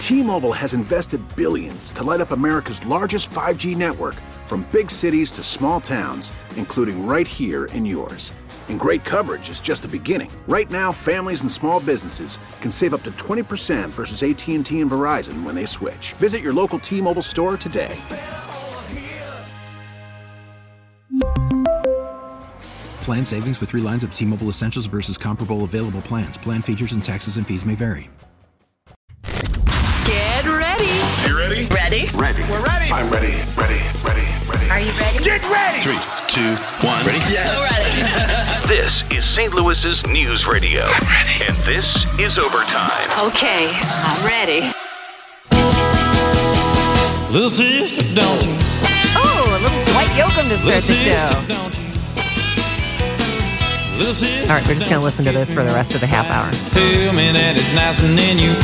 T-Mobile has invested billions to light up America's largest 5G network, from big cities to small towns, including right here in yours. And great coverage is just the beginning. Right now, families and small businesses can save up to 20% versus AT&T and Verizon when they switch. Visit your local T-Mobile store today. Plan savings with 3 lines of T-Mobile Essentials versus comparable available plans. Plan features and taxes and fees may vary. Get ready. You ready? Ready? Ready. We're ready. I'm ready. Are you ready? Get ready. 3, 2, 1. Ready? Yes. So ready. This is St. Louis's News Radio. I'm ready. And this is Overtime. Okay, I'm ready. Little sister, don't you? Oh, a little Dwight Yoakam to start the show. Don't you? Little sister, All right, we're just going to listen to this for the rest of the half hour. tell me that it's nice and then you.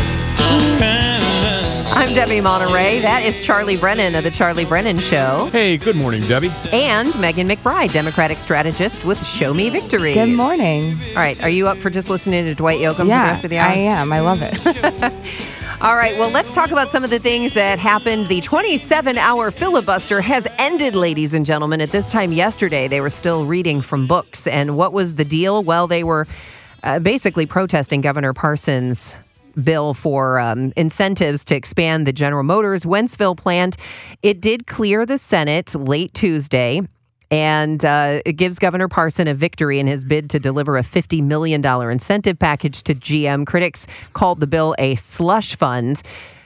I'm Debbie Monterey. That is Charlie Brennan of The Charlie Brennan Show. Hey, good morning, Debbie. And Megan McBride, Democratic strategist with Show Me Victory. Good morning. All right, are you up for just listening to Dwight Yoakam for the rest of the hour? I am. I love it. All right, well, let's talk about some of the things that happened. The 27-hour filibuster has ended, ladies and gentlemen. At this time yesterday, they were still reading from books. And what was the deal? Well, they were basically protesting Governor Parsons' bill for incentives to expand the General Motors Wentzville plant. It did clear the Senate late Tuesday, and it gives Governor Parson a victory in his bid to deliver a $50 million incentive package to GM. Critics called the bill a slush fund.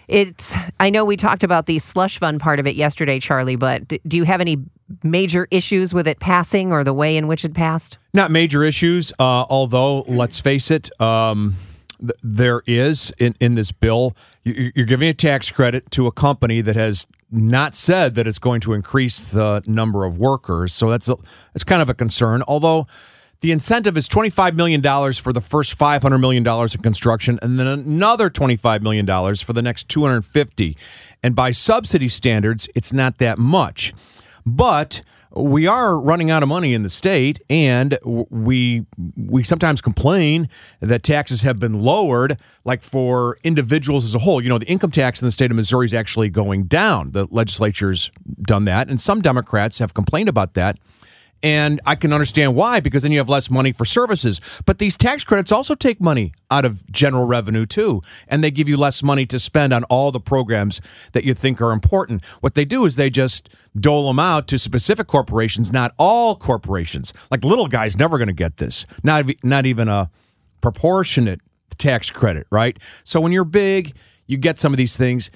I know we talked about the slush fund part of it yesterday, Charlie, but do you have any major issues with it passing or the way in which it passed? Not major issues, although, let's face it, there is, in this bill, you're giving a tax credit to a company that has not said that it's going to increase the number of workers. So that's kind of a concern, although the incentive is $25 million for the first $500 million of construction, and then another $25 million for the next $250. And by subsidy standards, it's not that much. But we are running out of money in the state, and we sometimes complain that taxes have been lowered, like for individuals as a whole. You know, the income tax in the state of Missouri is actually going down. The legislature's done that, and some Democrats have complained about that. And I can understand why, because then you have less money for services. But these tax credits also take money out of general revenue, too. And they give you less money to spend on all the programs that you think are important. What they do is they just dole them out to specific corporations, not all corporations. Like little guy's never going to get this. Not even a proportionate tax credit, right? So when you're big, you get some of these things.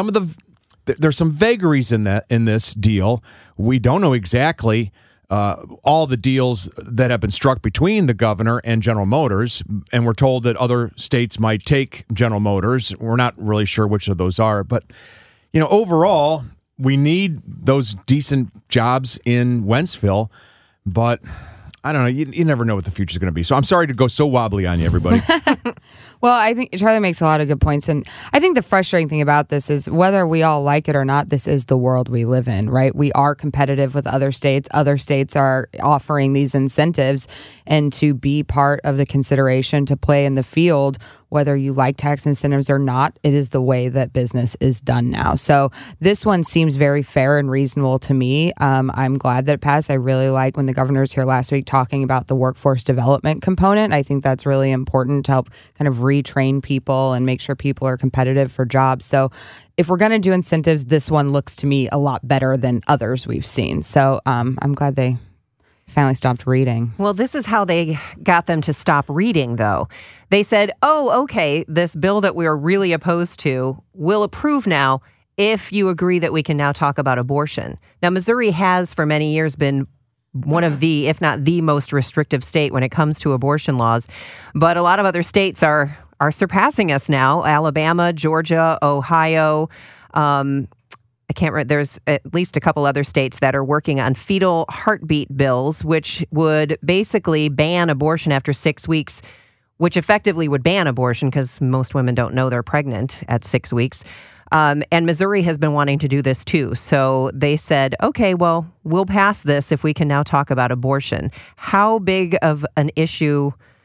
There's some vagaries in this deal. We don't know exactly all the deals that have been struck between the governor and General Motors, and we're told that other states might take General Motors. We're not really sure which of those are, but overall, we need those decent jobs in Wentzville, but I don't know. You never know what the future is going to be. So I'm sorry to go so wobbly on you, everybody. Well, I think Charlie makes a lot of good points. And I think the frustrating thing about this is whether we all like it or not, this is the world we live in, right? We are competitive with other states. Other states are offering these incentives, and to be part of the consideration to play in the field, whether you like tax incentives or not, it is the way that business is done now. So this one seems very fair and reasonable to me. I'm glad that it passed. I really like when the governor was here last week talking about the workforce development component. I think that's really important to help kind of retrain people and make sure people are competitive for jobs. So if we're going to do incentives, this one looks to me a lot better than others we've seen. So I'm glad they finally stopped reading. Well, this is how they got them to stop reading, though. They said, oh, okay, this bill that we're really opposed to, we'll approve now if you agree that we can now talk about abortion. Now, Missouri has for many years been one of the, if not the most restrictive state when it comes to abortion laws. But a lot of other states are surpassing us now. Alabama, Georgia, Ohio, I can't remember. There's at least a couple other states that are working on fetal heartbeat bills, which would basically ban abortion after 6 weeks, which effectively would ban abortion because most women don't know they're pregnant at 6 weeks. And Missouri has been wanting to do this too. So they said, okay, well, we'll pass this if we can now talk about abortion. How big of an issue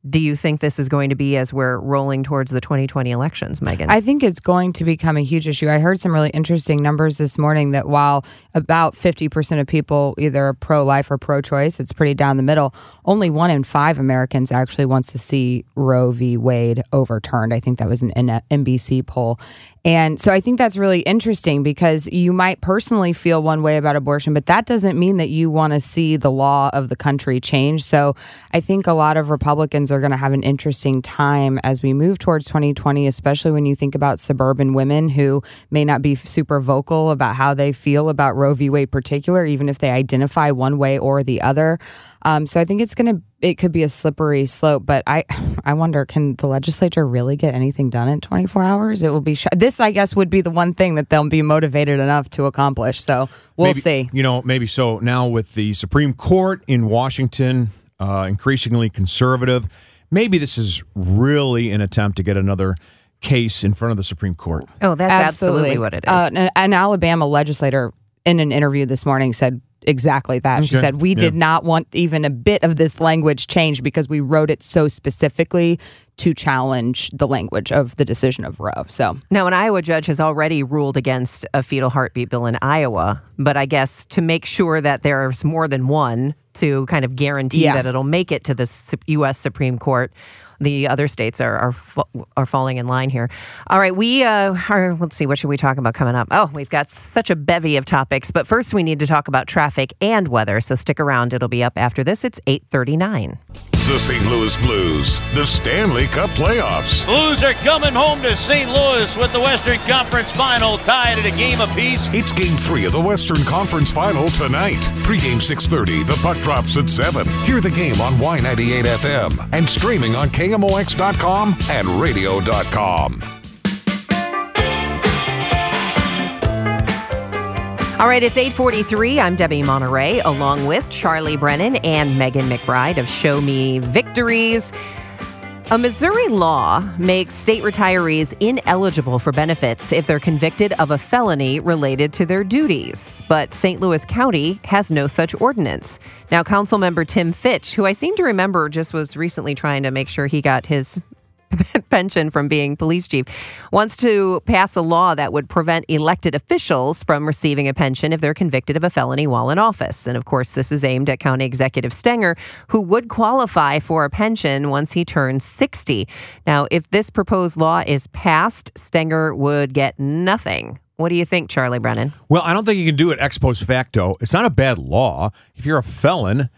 do you think this is going to be as we're rolling towards the 2020 elections, Megan? I think it's going to become a huge issue. I heard some really interesting numbers this morning that while about 50% of people either are pro-life or pro-choice, it's pretty down the middle, only 1 in 5 Americans actually wants to see Roe v. Wade overturned. I think that was an NBC poll. And so I think that's really interesting because you might personally feel one way about abortion, but that doesn't mean that you want to see the law of the country change. So I think a lot of Republicans are going to have an interesting time as we move towards 2020, especially when you think about suburban women who may not be super vocal about how they feel about Roe v. Wade particular, even if they identify one way or the other. So I think it could be a slippery slope, but I wonder, can the legislature really get anything done in 24 hours? It will be, this I guess would be the one thing that they'll be motivated enough to accomplish. So we'll see. Maybe so. Now with the Supreme Court in Washington, increasingly conservative, maybe this is really an attempt to get another case in front of the Supreme Court. Oh, that's absolutely what it is. An Alabama legislator in an interview this morning said exactly that. She said, we did not want even a bit of this language changed because we wrote it so specifically to challenge the language of the decision of Roe. So now, an Iowa judge has already ruled against a fetal heartbeat bill in Iowa, but I guess to make sure that there's more than one to kind of guarantee that it'll make it to the U.S. Supreme Court, the other states are falling in line here. All right, let's see, what should we talk about coming up? Oh, we've got such a bevy of topics, but first we need to talk about traffic and weather, so stick around. It'll be up after this. It's 8:39. The St. Louis Blues, the Stanley Cup playoffs. Blues are coming home to St. Louis with the Western Conference Final tied at a game apiece. It's Game 3 of the Western Conference Final tonight. Pre-game 6:30, the puck drops at 7. Hear the game on Y98 FM and streaming on KMOX.com and radio.com. All right, it's 8:43. I'm Debbie Monterey, along with Charlie Brennan and Megan McBride of Show Me Victories. A Missouri law makes state retirees ineligible for benefits if they're convicted of a felony related to their duties. But St. Louis County has no such ordinance. Now, Councilmember Tim Fitch, who I seem to remember just was recently trying to make sure he got his pension from being police chief, wants to pass a law that would prevent elected officials from receiving a pension if they're convicted of a felony while in office. And of course, this is aimed at County Executive Stenger, who would qualify for a pension once he turns 60. Now, if this proposed law is passed, Stenger would get nothing. What do you think, Charlie Brennan? Well, I don't think you can do it ex post facto. It's not a bad law. If you're a felon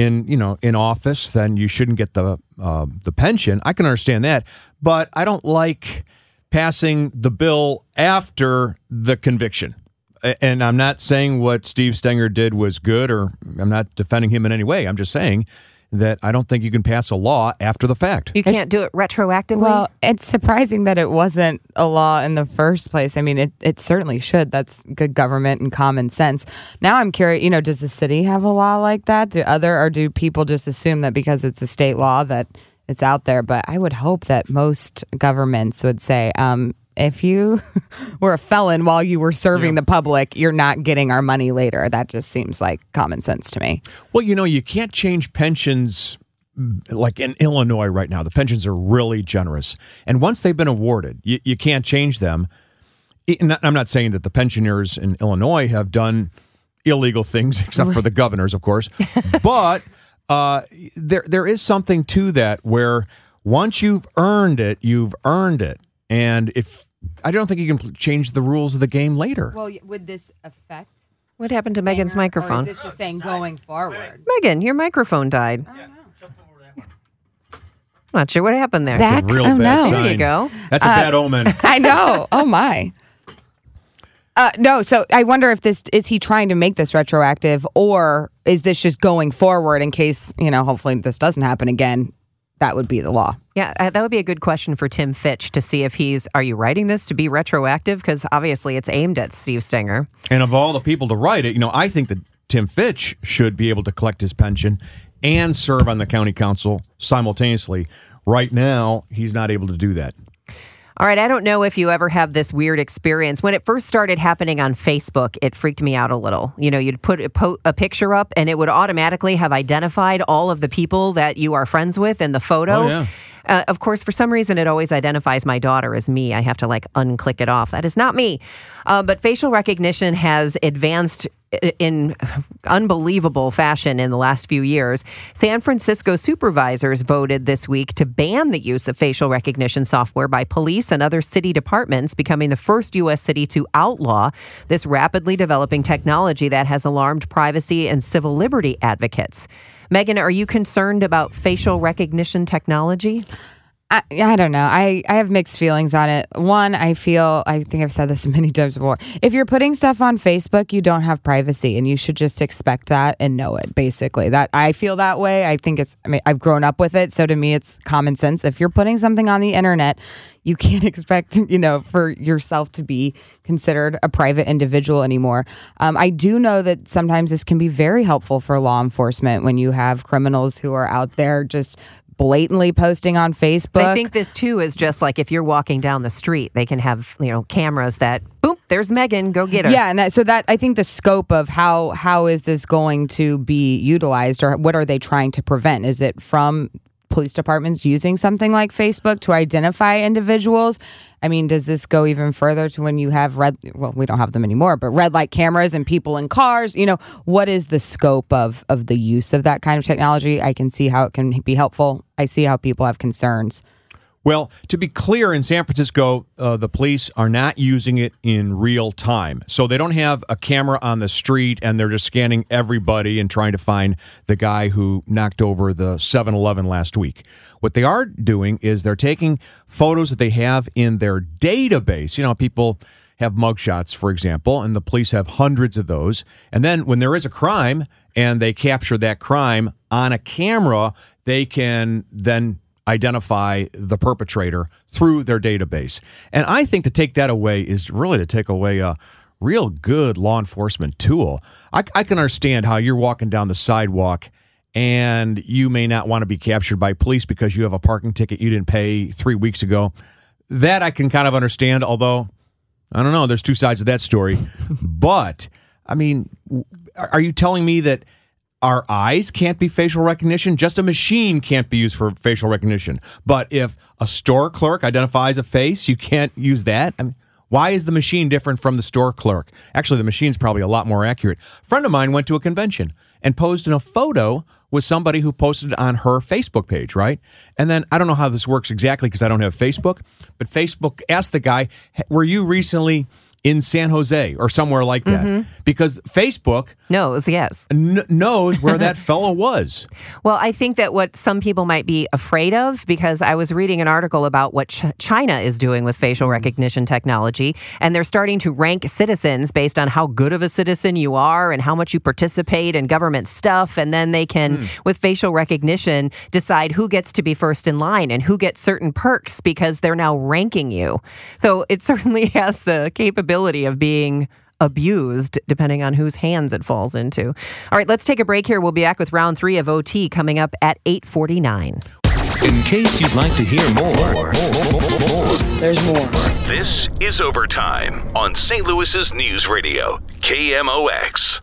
in office, then you shouldn't get the pension. I can understand that, but I don't like passing the bill after the conviction. And I'm not saying what Steve Stenger did was good, or I'm not defending him in any way. I'm just saying that I don't think you can pass a law after the fact. You can't do it retroactively? Well, it's surprising that it wasn't a law in the first place. I mean, it certainly should. That's good government and common sense. Now I'm curious, does the city have a law like that? Or do people just assume that because it's a state law that it's out there? But I would hope that most governments would say, if you were a felon while you were serving the public, you're not getting our money later. That just seems like common sense to me. Well, you can't change pensions like in Illinois right now. The pensions are really generous. And once they've been awarded, you can't change them. I'm not saying that the pensioners in Illinois have done illegal things, except for the governors, of course. But there is something to that where once you've earned it, you've earned it. And I don't think you can change the rules of the game later. Well, would this affect? What happened to Megan's microphone? Or is this just saying going forward? Megan, your microphone died. I don't know. Not sure what happened there. That's a real bad sign. There you go. That's a bad omen. I know. Oh, my. No, so I wonder if is he trying to make this retroactive, or is this just going forward in case, hopefully this doesn't happen again? That would be the law. Yeah, that would be a good question for Tim Fitch to see if are you writing this to be retroactive? Because obviously it's aimed at Steve Stenger. And of all the people to write it, I think that Tim Fitch should be able to collect his pension and serve on the county council simultaneously. Right now, he's not able to do that. All right, I don't know if you ever have this weird experience. When it first started happening on Facebook, it freaked me out a little. You know, you'd put a picture up and it would automatically have identified all of the people that you are friends with in the photo. Oh, yeah. Of course, for some reason, it always identifies my daughter as me. I have to unclick it off. That is not me. But facial recognition has advanced in unbelievable fashion in the last few years. San Francisco supervisors voted this week to ban the use of facial recognition software by police and other city departments, becoming the first U.S. city to outlaw this rapidly developing technology that has alarmed privacy and civil liberty advocates. Megan, are you concerned about facial recognition technology? I don't know. I have mixed feelings on it. One, I think I've said this many times before. If you're putting stuff on Facebook, you don't have privacy, and you should just expect that and know it, basically. That I feel that way. I've grown up with it, so to me, it's common sense. If you're putting something on the internet, you can't expect, for yourself to be considered a private individual anymore. I do know that sometimes this can be very helpful for law enforcement when you have criminals who are out there just blatantly posting on Facebook. I think this too is just like if you're walking down the street, they can have cameras that boom, there's Megan, go get her. Yeah, and I think the scope of how is this going to be utilized, or what are they trying to prevent? Is it from police departments using something like Facebook to identify individuals? I mean, does this go even further to when you have we don't have them anymore, but red light cameras and people in cars? What is the scope of the use of that kind of technology? I can see how it can be helpful. I see how people have concerns. Well, to be clear, in San Francisco, the police are not using it in real time. So they don't have a camera on the street and they're just scanning everybody and trying to find the guy who knocked over the 7-Eleven last week. What they are doing is they're taking photos that they have in their database. People have mugshots, for example, and the police have hundreds of those. And then when there is a crime and they capture that crime on a camera, they can then identify the perpetrator through their database. And I think to take that away is really to take away a real good law enforcement tool. I can understand how you're walking down the sidewalk and you may not want to be captured by police because you have a parking ticket you didn't pay 3 weeks ago. That I can kind of understand, although, I don't know, there's two sides of that story. But, I mean, are you telling me that our eyes can't be facial recognition? Just a machine can't be used for facial recognition. But if a store clerk identifies a face, you can't use that? I mean, why is the machine different from the store clerk? Actually, the machine's probably a lot more accurate. A friend of mine went to a convention and posed in a photo with somebody who posted on her Facebook page, right? And then, I don't know how this works exactly because I don't have Facebook, but Facebook asked the guy, were you recently in San Jose or somewhere like that? Mm-hmm. Because Facebook knows where that fellow was. Well, I think that what some people might be afraid of, because I was reading an article about what China is doing with facial recognition technology, and they're starting to rank citizens based on how good of a citizen you are and how much you participate in government stuff, and then they can, with facial recognition, decide who gets to be first in line and who gets certain perks because they're now ranking you. So it certainly has the capability of being abused depending on whose hands it falls into. All right, let's take a break here. We'll be back with round 3 of OT coming up at 8:49. In case you'd like to hear more. There's more. This is Overtime on St. Louis's News Radio, KMOX.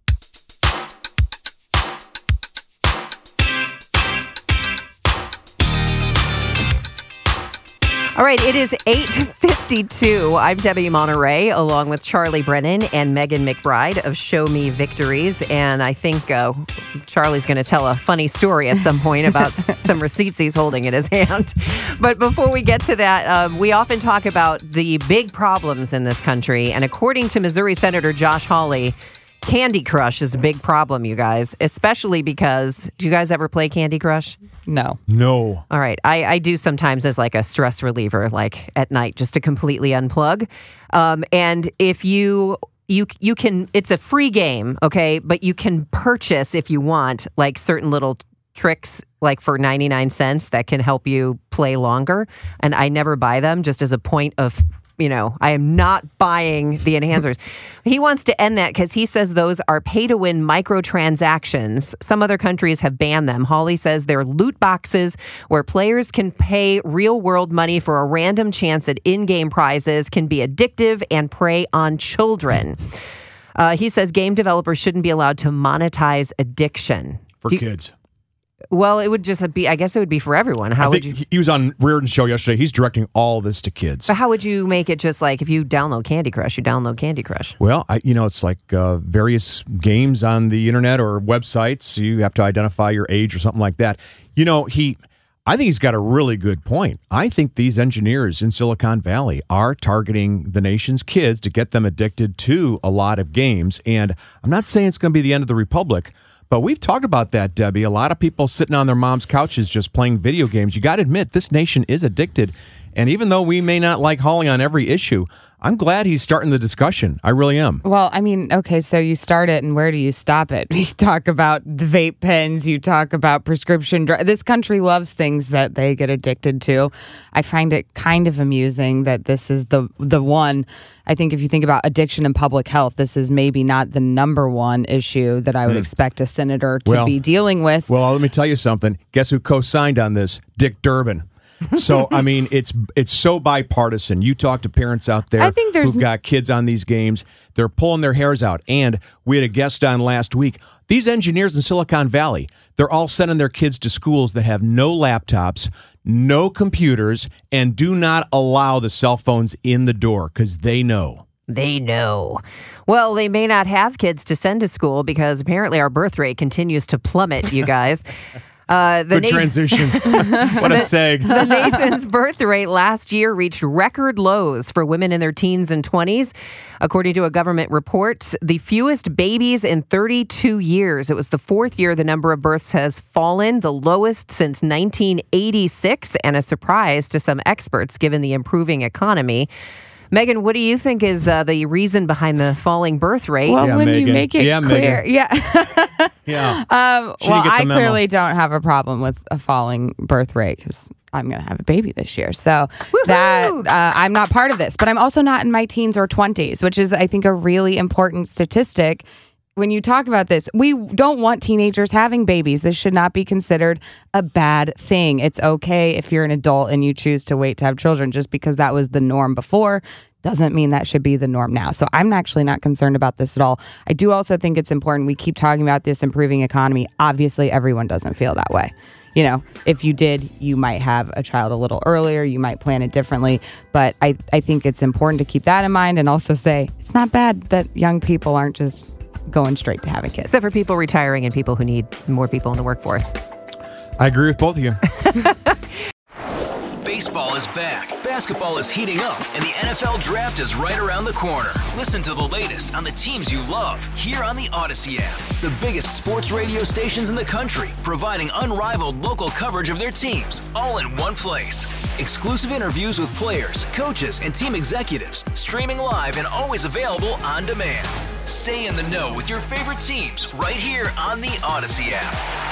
All right, it is 8:52. I'm Debbie Monterey, along with Charlie Brennan and Megan McBride of Show Me Victories. And I think Charlie's going to tell a funny story at some point about some receipts he's holding in his hand. But before we get to that, we often talk about the big problems in this country. And according to Missouri Senator Josh Hawley, Candy Crush is a big problem, you guys, especially because, do you guys ever play Candy Crush? No. All right. I do sometimes as like a stress reliever, like at night, just to completely unplug. And if you can, it's a free game, okay? But you can purchase, if you want, like certain little tricks, like for 99 cents that can help you play longer. And I never buy them just as a point of I am not buying the enhancers. He wants to end that because he says those are pay-to-win microtransactions. Some other countries have banned them. Hawley says they're loot boxes where players can pay real-world money for a random chance at in-game prizes, can be addictive, and prey on children. He says game developers shouldn't be allowed to monetize addiction. For kids. Well, it would just be, I guess it would be for everyone. He was on Reardon's show yesterday. He's directing all this to kids. But how would you make it just like if you download Candy Crush, you download Candy Crush? Well, it's like various games on the internet or websites. You have to identify your age or something like that. I think he's got a really good point. I think these engineers in Silicon Valley are targeting the nation's kids to get them addicted to a lot of games. And I'm not saying it's going to be the end of the republic, but we've talked about that, Debbie. A lot of people sitting on their mom's couches just playing video games. You got to admit, this nation is addicted. And even though we may not like Hawley on every issue, I'm glad he's starting the discussion. I really am. Well, okay, so you start it, and where do you stop it? You talk about the vape pens. You talk about prescription drugs. This country loves things that they get addicted to. I find it kind of amusing that this is the one. I think if you think about addiction and public health, this is maybe not the number one issue that I would expect a senator to be dealing with. Well, let me tell you something. Guess who co-signed on this? Dick Durbin. So, it's so bipartisan. You talk to parents out there who've got kids on these games. They're pulling their hairs out. And we had a guest on last week. These engineers in Silicon Valley, they're all sending their kids to schools that have no laptops, no computers, and do not allow the cell phones in the door because they know. They know. Well, they may not have kids to send to school because apparently our birth rate continues to plummet, you guys. Good transition. What a seg. The nation's birth rate last year reached record lows for women in their teens and 20s. According to a government report, the fewest babies in 32 years. It was the fourth year the number of births has fallen, the lowest since 1986, and a surprise to some experts given the improving economy. Megan, what do you think is the reason behind the falling birth rate? Well, when Megan. you make it clear. Megan. Yeah. Well, I clearly don't have a problem with a falling birth rate because I'm going to have a baby this year. So I'm not part of this. But I'm also not in my teens or 20s, which is, I think, a really important statistic. When you talk about this, we don't want teenagers having babies. This should not be considered a bad thing. It's okay if you're an adult and you choose to wait to have children. Just because that was the norm before doesn't mean that should be the norm now. So I'm actually not concerned about this at all. I do also think it's important. We keep talking about this improving economy. Obviously, everyone doesn't feel that way. If you did, you might have a child a little earlier. You might plan it differently. But I think it's important to keep that in mind and also say it's not bad that young people aren't just going straight to having kids. Except for people retiring and people who need more people in the workforce. I agree with both of you. Baseball is back, basketball is heating up, and the NFL Draft is right around the corner. Listen to the latest on the teams you love here on the Odyssey app. The biggest sports radio stations in the country, providing unrivaled local coverage of their teams, all in one place. Exclusive interviews with players, coaches, and team executives, streaming live and always available on demand. Stay in the know with your favorite teams right here on the Odyssey app.